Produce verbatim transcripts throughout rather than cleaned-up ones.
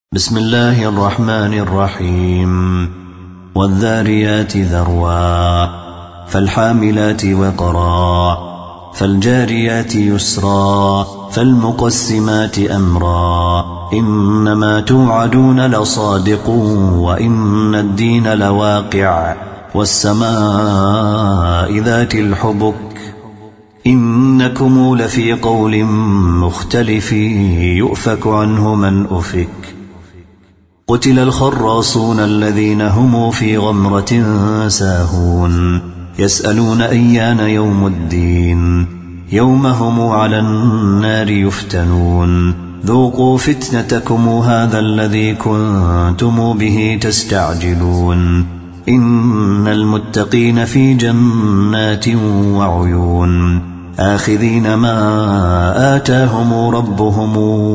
بسم الله الرحمن الرحيم والذاريات ذروا فالحاملات وقرا فالجاريات يسرا فالمقسمات أمرا إنما توعدون لصادق وإن الدين لواقع والسماء ذات الحبك إنكم لفي قول مختلف يؤفك عنه من أفك قتل الخراصون الذين هم في غمرة ساهون يسألون أيان يوم الدين يوم هم على النار يفتنون ذوقوا فتنتكم هذا الذي كنتم به تستعجلون إن المتقين في جنات وعيون آخذين ما آتاهم ربهم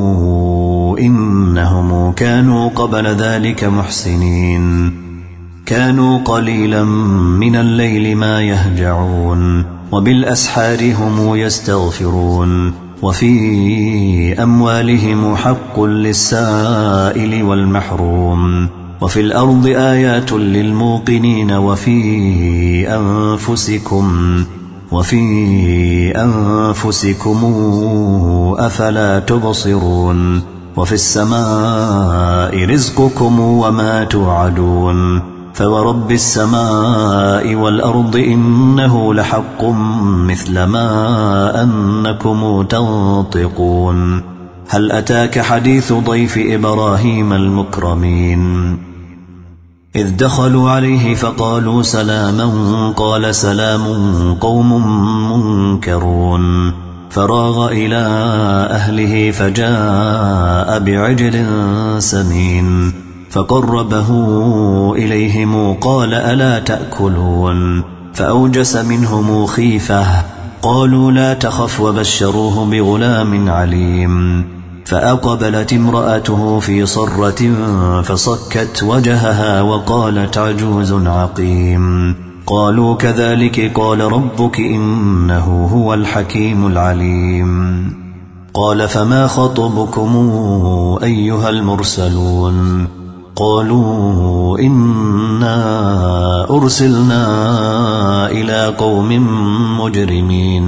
إنهم كانوا قبل ذلك محسنين كانوا قليلا من الليل ما يهجعون وبالأسحار هم يستغفرون وفي أموالهم حق للسائل والمحروم وفي الأرض آيات للموقنين وفي أنفسكم وفي أنفسكم أفلا تبصرون وفي السماء رزقكم وما توعدون فورب السماء والأرض إنه لحق مثل ما أنكم تنطقون هل أتاك حديث ضيف إبراهيم المكرمين إذ دخلوا عليه فقالوا سلاما قال سلام قوم منكرون فراغ إلى أهله فجاء بعجل سمين فقربه إليهم قال ألا تأكلون فأوجس منهم خيفة قالوا لا تخف وبشروه بغلام عليم فأقبلت امرأته في صرة فصكت وجهها وقالت عجوز عقيم قالوا كذلك قال ربك إنه هو الحكيم العليم قال فما خطبكم أيها المرسلون قالوا إنا أرسلنا إلى قوم مجرمين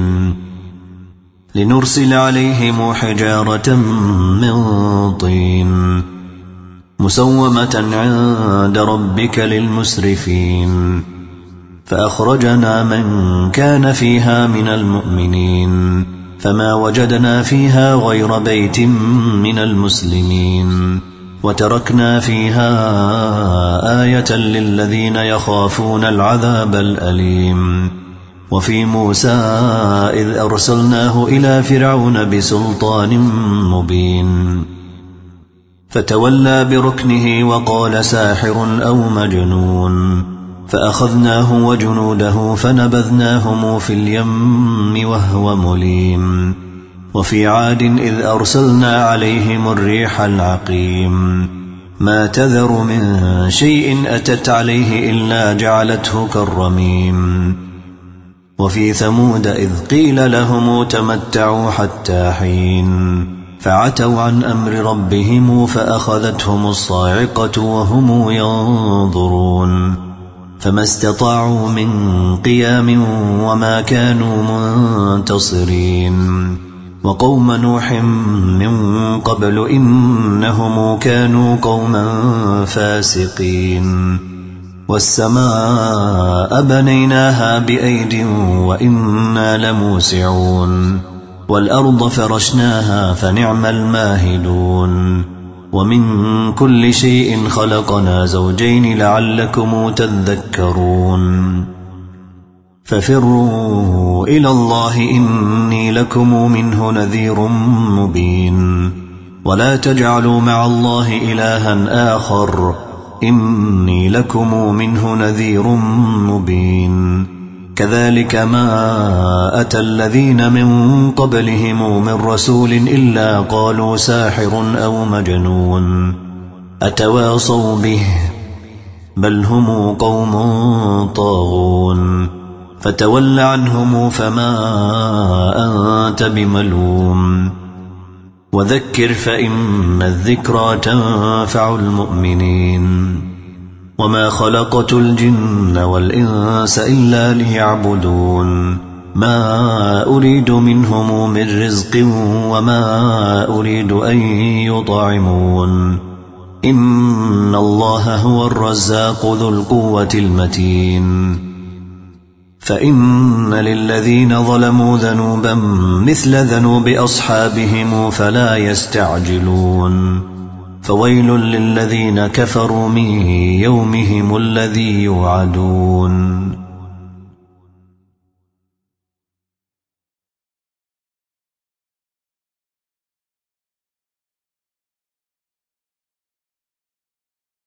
لنرسل عليهم حجارة من طين مسومة عند ربك للمسرفين فأخرجنا من كان فيها من المؤمنين فما وجدنا فيها غير بيت من المسلمين وتركنا فيها آية للذين يخافون العذاب الأليم وفي موسى إذ أرسلناه إلى فرعون بسلطان مبين فتولى بركنه وقال ساحر أو مجنون فأخذناه وجنوده فنبذناهم في اليم وهو مليم وفي عاد إذ أرسلنا عليهم الريح العقيم ما تذر من شيء أتت عليه إلا جعلته كالرميم وفي ثمود إذ قيل لهم تمتعوا حتى حين فعتوا عن أمر ربهم فأخذتهم الصاعقة وهم ينظرون فما استطاعوا من قيام وما كانوا منتصرين وقوم نوح من قبل إنهم كانوا قوما فاسقين والسماء بنيناها بأيد وإنا لموسعون والأرض فرشناها فنعم الماهدون ومن كل شيء خلقنا زوجين لعلكم تذكرون ففروا إلى الله إني لكم منه نذير مبين ولا تجعلوا مع الله إلها آخر إني لكم منه نذير مبين كذلك ما أتى الذين من قبلهم من رسول إلا قالوا ساحر أو مجنون أتواصوا به بل هم قوم طاغون فتول عنهم فما أنت بملوم وذكر فإن الذكرى تنفع المؤمنين وما خلقت الجن والإنس إلا ليعبدون ما أريد منهم من رزق وما أريد أن يطعمون إن الله هو الرزاق ذو القوة المتين فإن للذين ظلموا ذنوبا مثل ذنوب أصحابهم فلا يستعجلون فويل للذين كفروا من يومهم الذي يوعدون